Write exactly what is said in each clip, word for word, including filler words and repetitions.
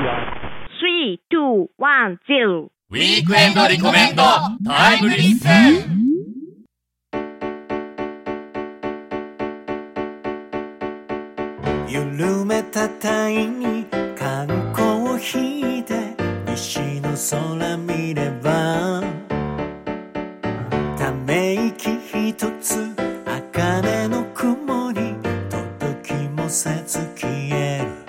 スリー、ツー、ワン、ゼロ。 ウィークエンドリコメンドタイムリッスン。 緩めたタイに缶コーヒーで西の空見ればため息一つ茜の雲に届きもせず消える。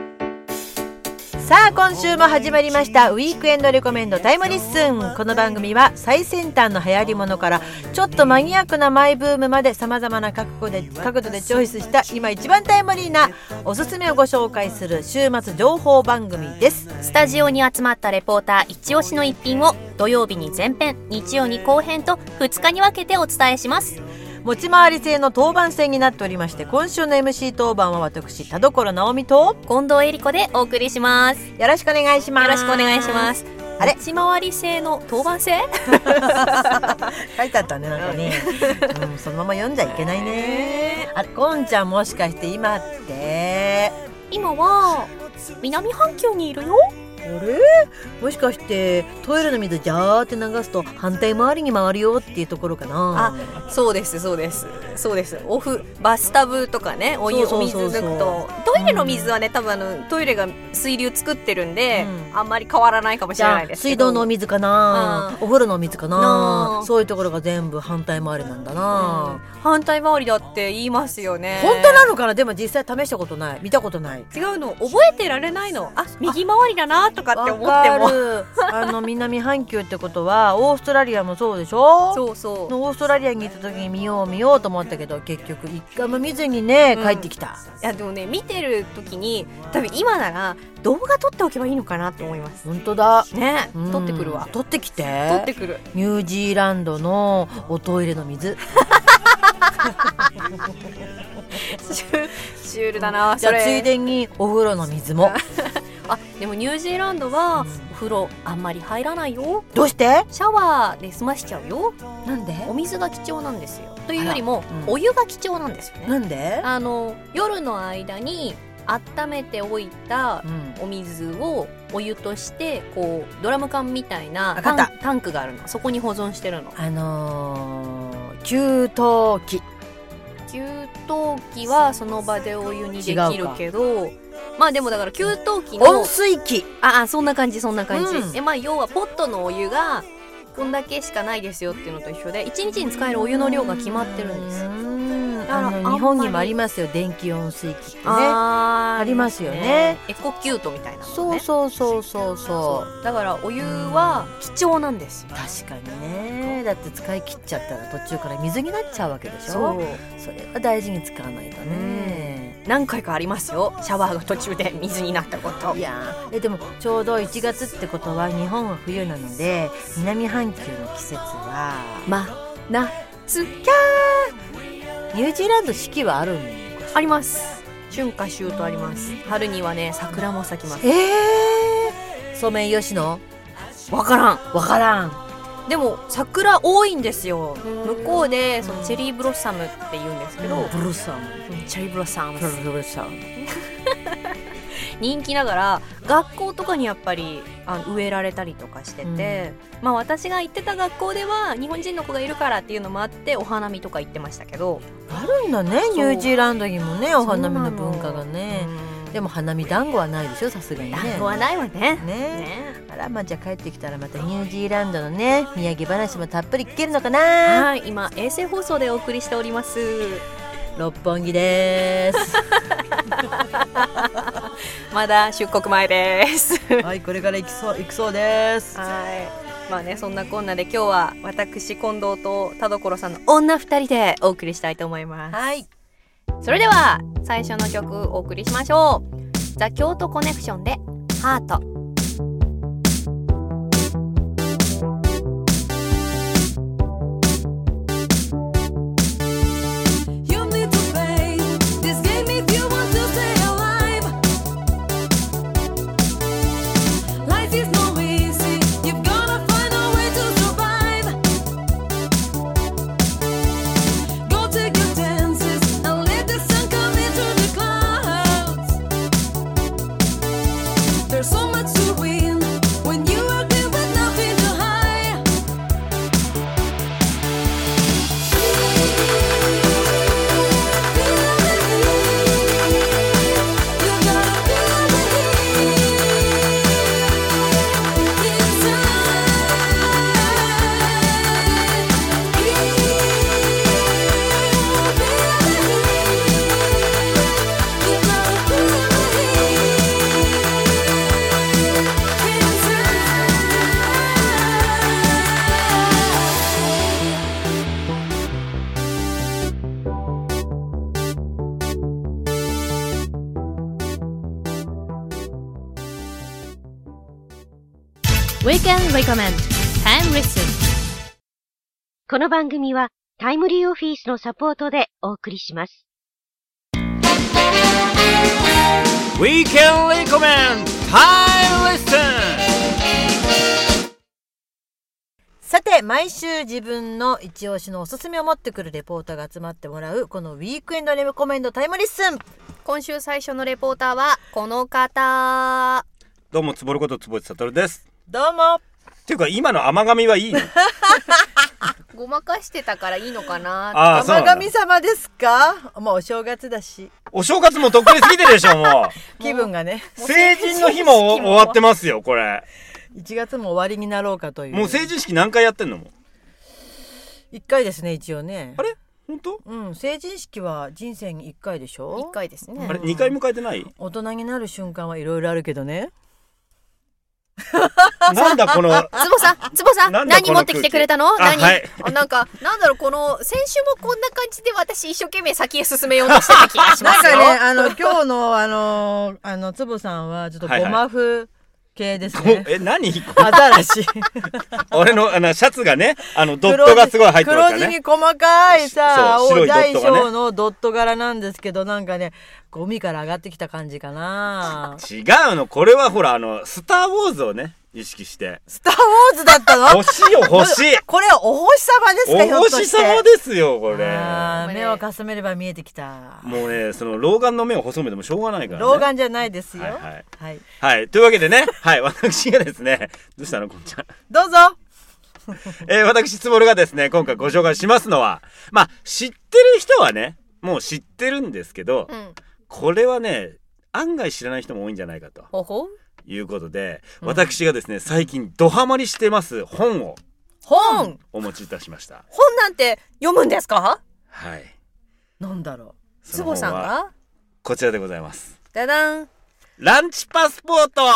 さあ今週も始まりましたウィークエンドレコメンドタイムリッスン。この番組は最先端の流行り物からちょっとマニアックなマイブームまで様々な角度で角度でチョイスした今一番タイムリーなおすすめをご紹介する週末情報番組です。 スタジオに集まったレポーター一押しの一品を土曜日に前編、日曜に後編とふつかに分けてお伝えします。 持ち回り制の当番制になっておりまして、今週の エムシー 当番は私田所直美と近藤恵理子でお送りします。 よろしくお願いします。 よろしくお願いします。 あれ持ち回り制の当番制書いてあったね、なんかね、うん、そのまま読んじゃいけないね。あ、こんちゃんもしかして今って今は南半球にいるよ。 あれもしかしてトイレの水ジャーって流すと反対回りに回るよっていうところかな。 あ、そうですそうですそうです。オフバスタブとかね、お湯お水抜くとトイレの水はね、多分あのトイレが水流作ってるんで、うん、あんまり変わらないかもしれないですけど、 水道のお水かな、お風呂のお水かな、そういうところが全部反対回りなんだな、 うん、反対回りだって言いますよね。 本当なのかな。でも実際試したことない、見たことない。 違うの覚えてられないの。あ、右回りだなとかって思ってもあの南半球ってことはオーストラリアもそうでしょ。 そうそう。 オーストラリアに行った時に見よう見ようと思ったけど結局一回も見ずにね、うん、帰ってきた。 いやでもね、見てる時に多分今なら動画撮っておけばいいのかなって思います。 本当だね、 うん、 撮ってくるわ。 撮ってきて。 撮ってくる。 ニュージーランドのおトイレの水シュールだな。 じゃあついでにお風呂の水もあ、でもニュージーランドはお風呂あんまり入らないよ。 どうして？ シャワーで済ましちゃうよ。 なんで？ お水が貴重なんですよ。というよりも、うん、お湯が貴重なんですよね。 なんで？ あの夜の間に温めておいたお水をお湯としてこうドラム缶みたいなタン、タンクがあるの。そこに保存してるの。 あのー、給湯器。 給湯器はその場でお湯にできるけど、まあでもだから給湯器の温水器。 ああ、そんな感じそんな感じ、 うん、 え、まあ要はポットのお湯がこんだけしかないですよっていうのと一緒で、いちにちに使えるお湯の量が決まってるんです。 あの日本にもありますよ、電気温水器ってね。あ, ありますよね。 エコキュートみたいなのね。 そうそうそうそうそうだからお湯は貴重なんですよ。 確かにね。だって使い切っちゃったら途中から水になっちゃうわけでしょ。 そう、 それは大事に使わないとね。 何回かありますよ、シャワーが途中で水になったこと。 いやえでもちょうどいちがつってことは日本は冬なので、南半球の季節はま夏キャー。 ニュージーランド四季はあるんですか？ あります。春夏秋冬あります。春にはね桜も咲きます。 えー、ソメイヨシノ？ わからんわからん。 でも桜多いんですよ。向こうでそのチェリーブロッサムって言うんですけど、 ブロッサム、 チェリーブロッサムブロッサム人気ながら学校とかにやっぱりあの植えられたりとかしてて、うん、まあ私が行ってた学校では日本人の子がいるからっていうのもあってお花見とか行ってましたけど。 あるんだね、ニュージーランドにもね、お花見の文化がね。でも花見団子はないでしょ、さすがにね。 団子はないわね。 ねね。あら、まあ、じゃあ帰ってきたらまたニュージーランドのね土産話もたっぷり聞けるのかな。 はい、今衛星放送でお送りしております。 六本木ですまだ出国前ですはい、これから行きそう行くそうです。 はい、まあね、そんなこんなで今日は私近藤と田所さんの女二人でお送りしたいと思います。 はい、 それでは最初の曲お送りしましょう。ザ・京都コネクションでハート。 So much Weekend Recommend Time Listen。 この番組はタイムリーオフィスのサポートでお送りします。 Weekend Recommend Time Listen。 さて、毎週自分の一押しのおすすめを持ってくるレポーターが集まってもらうこのウィークエンドレコメンドタイムリッスン。 今週最初のレポーターはこの方。 どうも、つぼること坪内悟です。 どうも。 っていうか今の甘噛みはいいの？ ごまかしてたからいいのかな。 ああ、そうなんだ。 甘神様ですか？もうお正月だし。 お正月もとっくに過ぎてるでしょ。もう気分がね。 成人の日も終わってますよこれ。 いちがつも終わりになろうかという。 もう成人式何回やってんの？もいっかいですね、一応ね。 あれ本当？ うん、成人式は人生にいっかいでしょ。 いっかいですね。 あれにかい迎えてない？ 大人になる瞬間はいろいろあるけどね。 なんだこのつぼさん、つぼさん、何持ってきてくれたの？何？ はい、 あ、なんかなんだろう、この先週もこんな感じで私一生懸命先へ進めようとしてた気がしますよ。 なんかね、あの今日のあのあのつぼさんはちょっとごま風系ですね。はいはい、 え、何？ アザラシ。 俺のあのシャツがね、あのドットがすごい入ってますからね。 黒地に細かいさ、 白いドッ大トがね。 小のドット柄なんですけど、なんかね、ゴミから上がってきた感じかな。 違うの、これはほらあのスターウォーズをね意識して。 スターウォーズだったの？ 星よ星。 これはお星様ですか？ お星様ですよこれ。 あー、目をかすめれば見えてきた。 もうね、その老眼の目を細めてもしょうがないからね。 老眼じゃないですよ。 はいはいはい、 はい、というわけでね、はい、私がですね、どうしたのこんちゃん。 どうぞ。 えー、私つぼるがですね、今回ご紹介しますのは、まあ知ってる人はねもう知ってるんですけど、うん、これはね案外知らない人も多いんじゃないかと。 ほほいうことで、うん、私がですね最近ドハマりしてます本を本お持ちいたしました。 本なんて読むんですか？ はい。 なんだろう。 つぼさんがこちらでございます。 ダダン。 ランチパスポート。あー、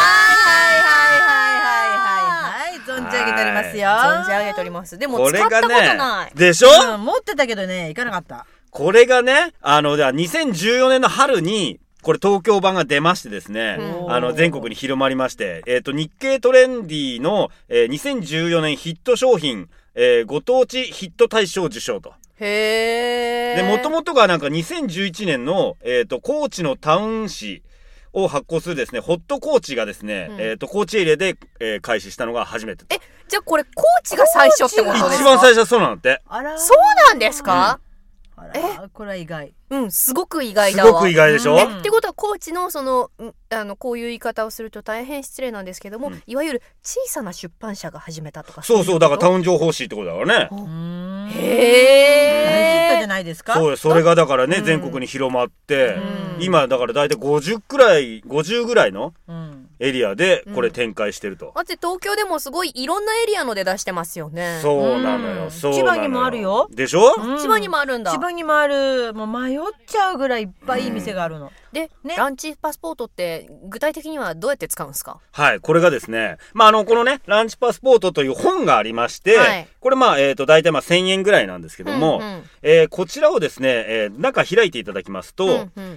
はいはいはいはいはい、存じ上げておりますよ。 存じ上げております。でも使ったことない。 ね、でしょ、 うん、持ってたけどね行かなかった。 これがね、あのではにせんじゅうよねんの春にこれ東京版が出ましてですね、うん、あの全国に広まりまして、えっと日経トレンディの、えー、にせんじゅうよねんヒット商品、えー、ご当地ヒット大賞受賞と。 へー。 で、もともとがなんかにせんじゅういちねんの、えっと高知のタウン誌を発行するですね、ホットコーチがですね、うん、えっと高知エリアで、えー、開始したのが初めてと。 え、じゃあこれ高知が最初ってことですか？ 一番最初はそうなんだって。 あら、そうなんですか？ うん、あら、これは意外。 うん、すごく意外だわ。 すごく意外でしょ、うん、 え、ってことは高知のその、あのこういう言い方をすると大変失礼なんですけども、うん、いわゆる小さな出版社が始めたとか。 そうそう、だからタウン情報誌ってことだからね。 うーん、 へー、 大ヒットじゃないですか。 そう、それがだからね、うん、全国に広まって、うん、今だからだいたいごじゅうくらいごじゅうぐらいのエリアでこれ展開してると、うん、 だって東京でもすごいいろんなエリアので出してますよね。 そうなのよ、うん、そうなのよ。 千葉にもあるよ。 でしょ、 うん、千葉にもあるんだ。 千葉にもある。もう迷っちゃうぐらいいっぱいいい店があるの、うん、 で、ね、ランチパスポートって具体的にはどうやって使うんですか？ はい、これがですね、まああのこのねランチパスポートという本がありまして、はい、これまあえっと大体まあせんえんぐらいなんですけども、うんうん、えー、こちらをですね、えー、中開いていただきますと、うんうん、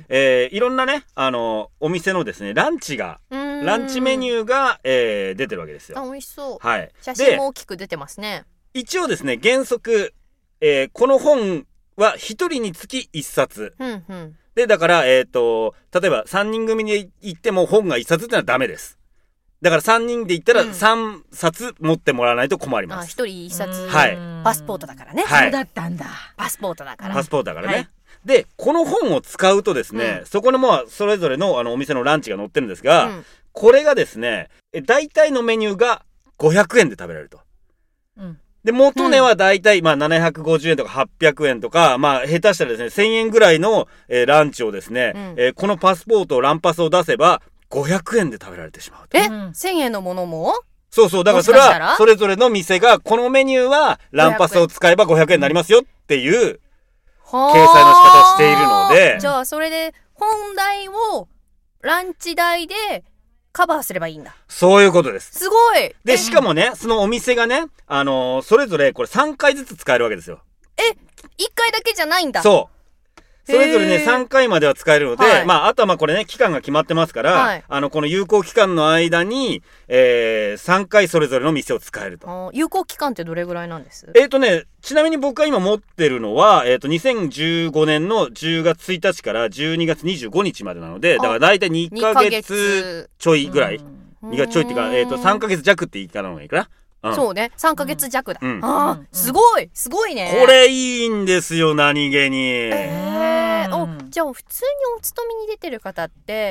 えー、いろんなねあのお店のですねランチがランチメニューが、えー、出てるわけですよ。 あ、美味しそう。 はい。 写真も大きく出てますね。 一応ですね原則、えー、この本はひとりにつきいっさつ、 うんうん、 でだからえっと例えばさんにん組で行っても本がいっさつってのはダメです。だからさんにんで行ったらさんさつ持ってもらわないと困ります。 あ、ひとりいっさつ、 はい、 パスポートだからね、 はい、 そうだったんだ。 パスポートだからパスポートだからね、はい、でこの本を使うとですね、うん、そこのまあそれぞれ の, あのお店のランチが載ってるんですが、うん、これがですね大体のメニューがごひゃくえんで食べられると、うん、で元値は大体まあななひゃくごじゅうえんとかはっぴゃくえんとか、まあ下手したらですねせんえんぐらいの、えー、ランチをですね、うん、えー、このパスポートをランパスを出せばごひゃくえんで食べられてしまうと。 え、うん、せんえんのものも？ そうそう、だからそれはそれぞれの店がこのメニューはランパスを使えばごひゃくえんになりますよっていう掲載の仕方をしているので、 じゃあそれで本代をランチ代でカバーすればいいんだ。 そういうことです。 すごい。 でしかもね、そのお店がね、あのー、それぞれこれさんかいずつ使えるわけですよ。 え、いっかいだけじゃないんだ。 そう。 それぞれねさんかいまでは使えるので、 はい、 まああとはまあこれね期間が決まってますから、はい、あのこの有効期間の間に、えー、さんかいそれぞれの店を使えると。 有効期間ってどれぐらいなんです？ えっ、ー、とねちなみに僕が今持ってるのは、えー、とにせんじゅうごねんのじゅうがつついたちからじゅうにがつにじゅうごにちまでなので、だから大体にかげつちょいぐらい、にかげつちょいっていうか、えー、とさんかげつじゃくって言い方の方がいいかな。うん、そうねさんかげつじゃくだ、うん、 あーすごいすごいね。 これいいんですよ何気に。 えー、おじゃあ普通にお勤めに出てる方って、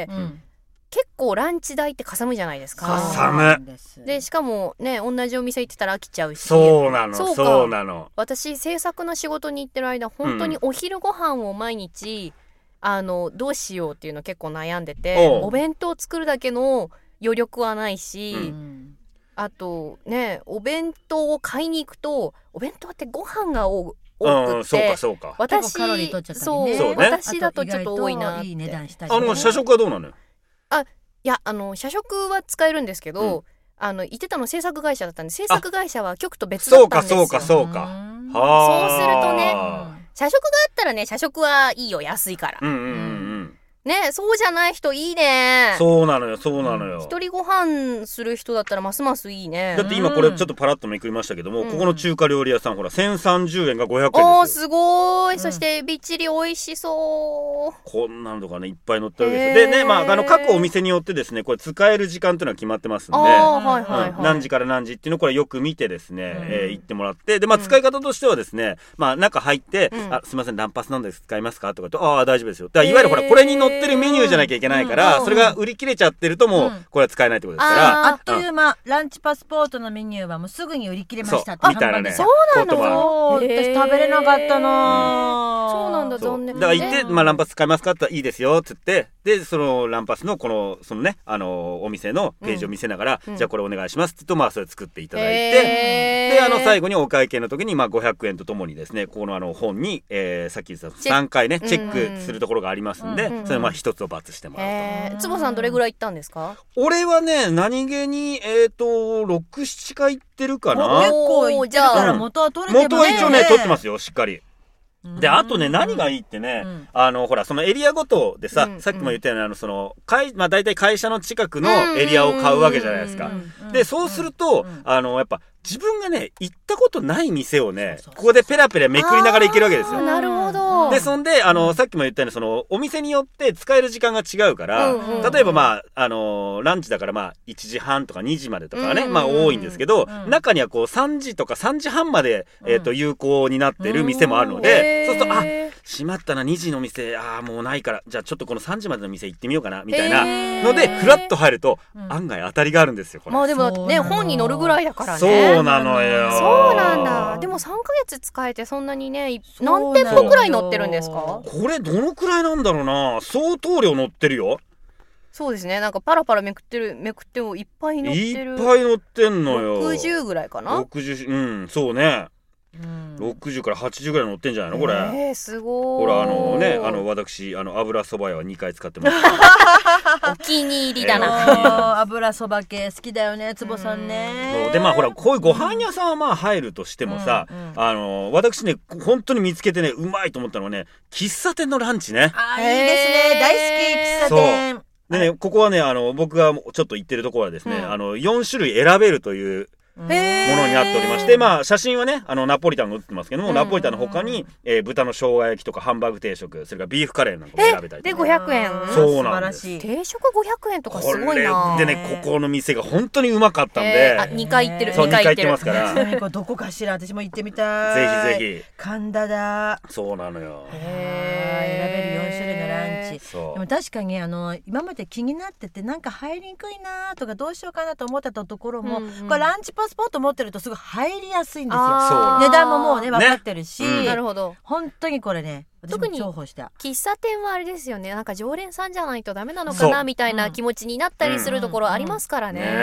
うん、結構ランチ代ってかさむじゃないですか。 かさむでしかもね同じお店行ってたら飽きちゃうし。 そうなのそうそうなの。 私制作の仕事に行ってる間本当にお昼ご飯を毎日、うん、あのどうしようっていうの結構悩んでて、お弁当作るだけの余力はないし、うんあとねお弁当を買いに行くとお弁当ってご飯が多くて、うん、 そうかそうか私カロリー取っちゃったりね。 そうそう、ね、私だとちょっと多いなって。 いい値段したり、ね、 あの社食はどうなのよ。 あいやあの社食は使えるんですけど、うん、あの言ってたの制作会社だったんで制作会社は局と別だったんですよ。 そうかそうかそうか。 そうするとね社食があったらね社食はいいよ安いから。 うんうんうんうんねそうじゃない人いいね。 そうなのよそうなのよ。 一人ご飯する人だったらますますいいね。 だって今これちょっとパラッとめくりましたけども、うん、ここの中華料理屋さんほらせんさんじゅうえんがごひゃくえんですよ。 おーすごーい、うん、そしてびっちり美味しそう。 こんなのとかねいっぱい載ってるわけですよ。でねまああの各お店によってですねこれ使える時間っていうのは決まってますんで、 はいはいはいうん、何時から何時っていうのをこれよく見てですね、うんえー、行ってもらってでまあ使い方としてはですね、うん、まあ中入って、うん、あすいませんランパスなんです使いますかとかとああ大丈夫ですよ。だからいわゆるほらこれに載ってるメニューじゃなきゃいけないから、うん、それが売り切れちゃってるともうこれは使えないってことですから、 うん、あっという間、うん、ランチパスポートのメニューはもうすぐに売り切れましたってみたいなね。 そうなの。 そう私食べれなかったな、 うん、そうなんだ残念。 だから行って、まあ、ランパス使いますかって言ったらいいですよっつってでそのランパスのこのそのねあのお店のページを見せながら、うん、じゃあこれお願いしますって言うとまあそれ作っていただいてであの最後にお会計の時にまあごひゃくえんとともにですねこのあの本に、えー、さっき言ったさんかいねチェックするところがありますんで、うんうん、それまあ一つを罰してもらうと。 つぼさんどれぐらい行ったんですか？ 俺はね何気にえっ、ー、とろく、ななかい行ってるかな。 結構行ってるから元は取れてるね。 元は一応ね取ってますよしっかり。であとね何がいいってね、うん、あのほらそのエリアごとでさ、うん、さっきも言ったようにあのその会まあ大体会社の近くのエリアを買うわけじゃないですか。でそうすると、うん、あのやっぱ自分がね行ったことない店をねここでペラペラめくりながら行けるわけですよ。 なるほど。 でそんであの、うん、さっきも言ったようにそのお店によって使える時間が違うから、うんうん、例えばまああのランチだからまあいちじはんとかにじまでとかね、うん、まあ多いんですけど、うん、中にはこうさんじとかさんじはんまで、うんえー、と有効になってる店もあるので、うん、そうするとあ閉まったなにじの店あーもうないからじゃあちょっとこのさんじまでの店行ってみようかなみたいなのでフラッと入ると、うん、案外当たりがあるんですよこれ。 まあでもね本に載るぐらいだからね。 そうなのよ。 そうなんだ。でもさんかげつ使えてそんなにね何店舗くらい載ってるんですか？ これどのくらいなんだろうな。相当量載ってるよ。 そうですねなんかパラパラめくってるめくってもいっぱい載ってる。 いっぱい載ってんのよ。 ろくじゅうぐらいかな。 ろくじゅううんそうね。うん、ろくじゅうからはちじゅうぐらい乗ってんじゃないのこれ。 えー、すごい。 ほらあのねあの私あの油そば屋はにかい使ってますお気に入りだな、 えー、油そば系好きだよねつぼさんね。 でまあほらこういうご飯屋さんはまあ入るとしてもさ、うんうん、あの私ね本当に見つけてねうまいと思ったのはね喫茶店のランチね。 あいいですね大好き喫茶店。 でねここはねあの僕がちょっと行ってるところはですね、うん、あのよんしゅるい選べるというものになっておりましてまあ写真はねあのナポリタンが写ってますけども、うん、ナポリタンの他に、えー、豚の生姜焼きとかハンバーグ定食それからビーフカレーなんかも選べたりとか。 でごひゃくえん。 そうなんです。 定食ごひゃくえんとかすごいな。 でねここの店が本当にうまかったんで、 あにかい行ってる。 そうにかい行ってますから。 ちなみにこれどこかしら私も行ってみたい。ぜひぜひ。 神田だ。 そうなのよ。 へ選べるよんしゅるいのランチ。でも確かにあの今まで気になっててなんか入りにくいなとかどうしようかなと思ってたところも、うんうん、これランチパスポート持ってるとすごい入りやすいんですよ。値段ももうね分かってるし、ねうん、 なるほど。 本当にこれね特に喫茶店はあれですよねなんか常連さんじゃないとダメなのかなみたいな気持ちになったりするところありますからね。うんうん、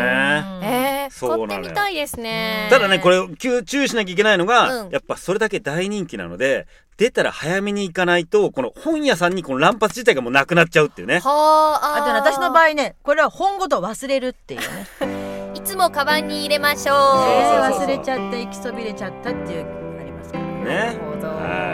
えー、買ってみたいですね。 ただねこれ注意しなきゃいけないのが、うん、やっぱそれだけ大人気なので出たら早めに行かないとこの本屋さんにこの乱発自体がもうなくなっちゃうっていうね。 はあ。 あと私の場合ねこれは本ごと忘れるっていうねいつもカバンに入れましょう。 忘れちゃって行きそびれちゃったっていうありますからね。 ね。 なるほど。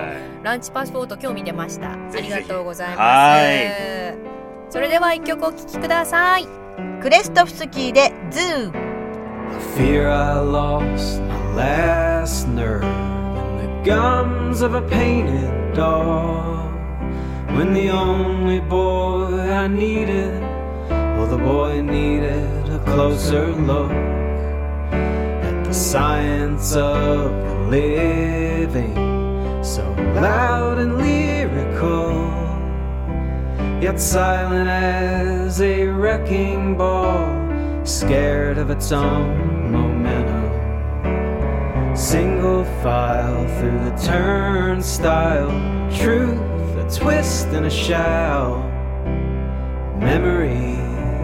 ランチパスポート興味出ました。あぜひぜひりがとうございはます。それでは一曲お聴きください。 クレストフスキーでズー。 I fear I lost my last nerve in the gums of a painted dog. When the only boy I needed, well, the boy needed a closer look at the science of living, so loud and lyrical, yet silent as a wrecking ball, scared of its own momentum. Single file through the turnstile, truth, a twist and a shout. Memory,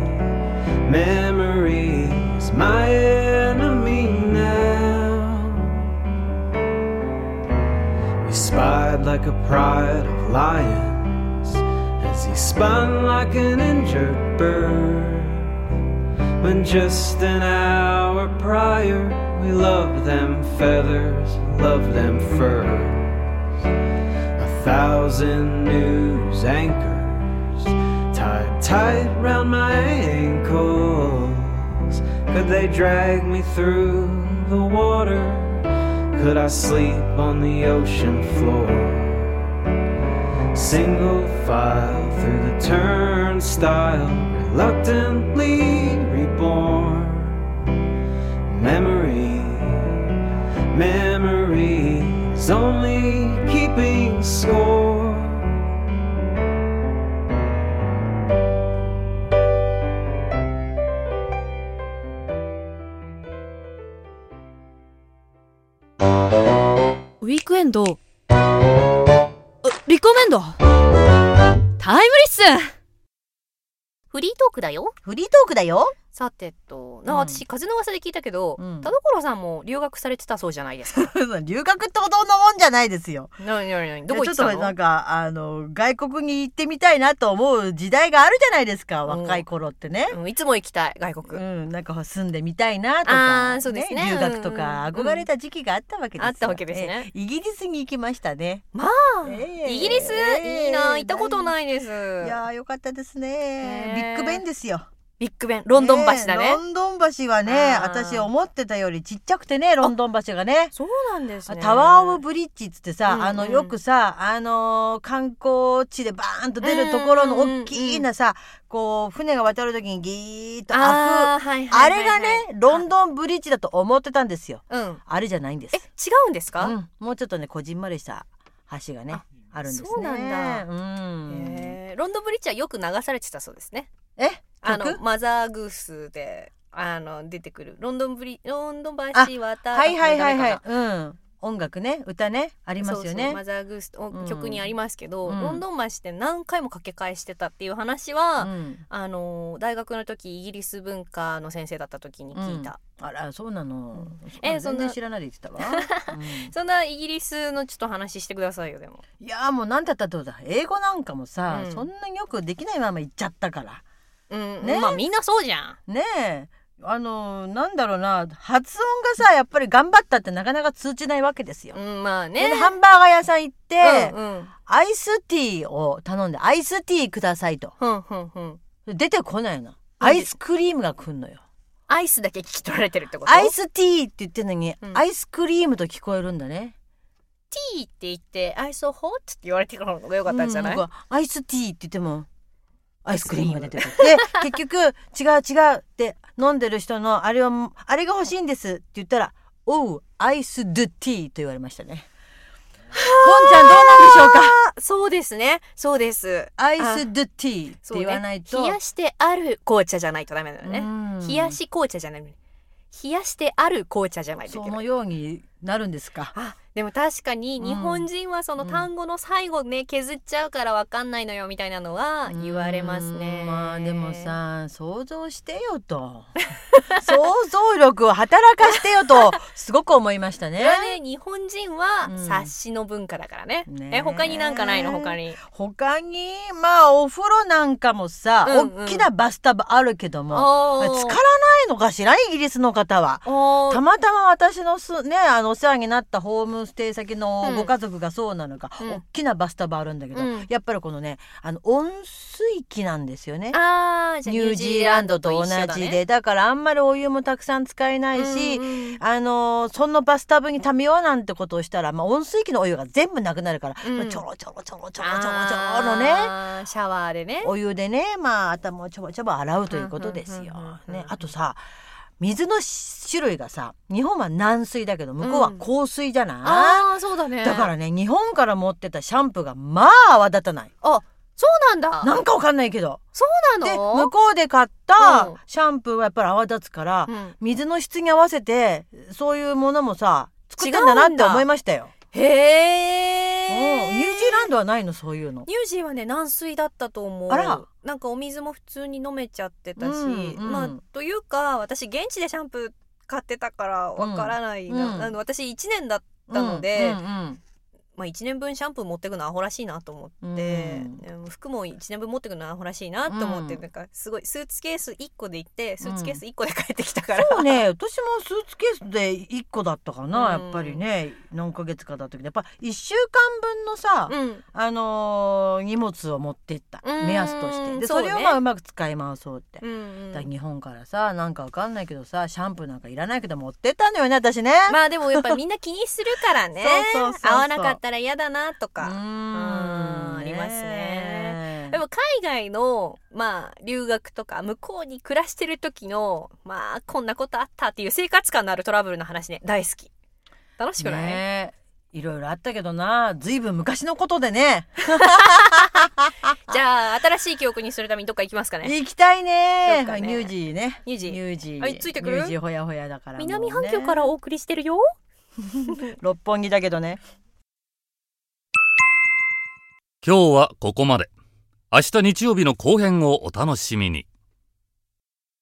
memory is my enemy now. We spied like a pride of lions as he spun like an injured bird, when just an hour prior we loved them feathers, loved them furs. A thousand news anchors tied tight round my ankles. Could they drag me through the water? Could I sleep on the ocean floor? Single file through the turnstile, reluctantly reborn. Memory, memory is only keeping score. Weekend リコメンドタイムリスフリートークだよ。 フリートークだよ。 さてとな、私風の噂で聞いたけど、 うん田所さんも留学されてたそうじゃないですか。 留学ってほどのもんじゃないですよ。 なになになにどこ行ってたの？ ちょっとなんかあの外国に行ってみたいなと思う時代があるじゃないですか、若い頃ってね。 うん、いつも行きたい外国。 うん、なんか住んでみたいなとか、 あーそうですね留学とか憧れた時期があったわけですよ。 あったわけですね。 えーイギリスに行きましたね。 まあ、 えーイギリス、 えーいいな、行ったことないです。 いやーよかったですね。 ねビッグベンですよ。 ビッグベン、ロンドン橋だね。 ロンドン橋はね、 あー私思ってたよりちっちゃくてね、ロンドン橋がね。 そうなんですね。 タワーオブブリッジっつってさ、 うんうんあのよくさ、あのー観光地でバーンと出るところの大きなさ、こう船が渡るときにギーッと開くあ,、 あー、はいはいはいはい、 れがねロンドンブリッジだと思ってたんですよ。 うん。 あれじゃないんです。 え、違うんですか？ うん、もうちょっとねこじんまりした橋がね あ, あるんですね。 そうなんだうんへーロンドンブリッジはよく流されてたそうですね。 えあの曲マザーグースであの出てくるロンドンブリロンドン橋あ渡ったはいはいはいはいダメかなうん音楽ね歌ねありますよね。 そうそうマザーグースおうん曲にありますけど、 うんロンドン橋って何回も掛け替えしてたっていう話は、 うんあの大学の時イギリス文化の先生だった時に聞いた、 あらそうなの、 えそんな全然知らないで言ってたわ、うんそんなイギリスのちょっと話してくださいよ。でもいやもうなんだったらどうだ英語なんかもさ、 うんそんなによくできないまま行っちゃったからうん、 ねまあみんなそうじゃん。 ねえあのなんだろうな発音がさやっぱり頑張ったってなかなか通じないわけですよ、 うんまあでねハンバーガー屋さん行って、 うんうんアイスティーを頼んでアイスティーくださいとふんふんふん出てこないの。アイスクリームが来んのよ。 アイスだけ聞き取られてるってこと？ アイスティーって言ってるのに、 うんアイスクリームと聞こえるんだね。 ティーって言ってアイスホットって言われてるのが良かったんじゃない？ うん僕はアイスティーって言ってもアイスクリームが出てくる。で結局違う違うって飲んでる人のあれをあれが欲しいんですって言ったらおうアイスドゥティーと言われましたね。ポンちゃんどうなんでしょうか。 そうですねそうです。 アイスドゥティーって言わないと、 そうね、冷やしてある紅茶じゃないとダメだよね。 うん冷やし紅茶じゃない冷やしてある紅茶じゃないといけない。 そのようになるんですか。 あでも確かに日本人はその単語の最後ね、うん、削っちゃうから分かんないのよみたいなのは言われますね。 まあでもさ想像してよと想像力を働かしてよとすごく思いましたね。 ね日本人は察しの文化だからね。うん、え他になんかないの他に？ 他にまあお風呂なんかもさ、うんうん、大きなバスタブあるけども浸からなないのかしら、イギリスの方は。たまたま私のす、ね、あのお世話になったホームステイ先のご家族がそうなのか、うん、大きなバスタブあるんだけど、うん、やっぱりこのねあの温水器なんですよね。 あー、じゃあニュージーランドと同じで、ね、だからあんまりお湯もたくさん使えないし、うんうん、あのそのバスタブにためようなんてことをしたら、まあ、温水器のお湯が全部なくなるから、うんまあ、ちょろちょろちょろちょろちょろちょろのねシャワーでねお湯でね、まあ、頭をちょぼちょぼ洗うということですよ、ね、あとさ水の種類がさ日本は軟水だけど向こうは硬水じゃない、うん、 あーそうだね。 だからね日本から持ってたシャンプーがまあ泡立たない。 あそうなんだ。 なんかわかんないけどそうなの。 で向こうで買ったシャンプーはやっぱり泡立つから、うん、水の質に合わせてそういうものもさ作ってんだなって思いましたよ。 へえ。 ニュージーランドはないのそういうの。 ニュージーはね軟水だったと思う。 あらなんかお水も普通に飲めちゃってたし、 うんうん、 まあというか私現地でシャンプー買ってたからわからないな、うん、あの私いちねんだったので、うんうんうんまあ、いちねんぶんシャンプー持ってくのアホらしいなと思って、うん、服もいちねんぶん持ってくのアホらしいなと思って、うん、なんかすごいスーツケースいっこで行ってスーツケースいっこで帰ってきたから、 うん、そうね私もスーツケースでいっこだったかな、うん、やっぱりね何ヶ月かだったけどやっぱいっしゅうかんぶんのさ、うんあのー、荷物を持ってった目安としてで そ,、ね、それをまあうまく使い回そうって、うんうん、だから日本からさなんかわかんないけどさシャンプーなんかいらないけど持ってったのよね私ね。 まあでもやっぱみんな気にするからねそうそうそうそう合わなかったら嫌だなとかうーんありますね。でも海外のまあ留学とか向こうに暮らしてる時のまあこんなことあったっていう生活感のあるトラブルの話ね大好き。楽しくない？ ねいろいろあったけどなずいぶん昔のことでねじゃあ新しい記憶にするためにどっか行きますかね。 行きたい ね, ねニュージーねニュージーニュージーあれついてくるニュージーほやほやだから、ね、 南半球からお送りしてるよ六本木だけどね。 今日はここまで。明日日曜日の後編をお楽しみに。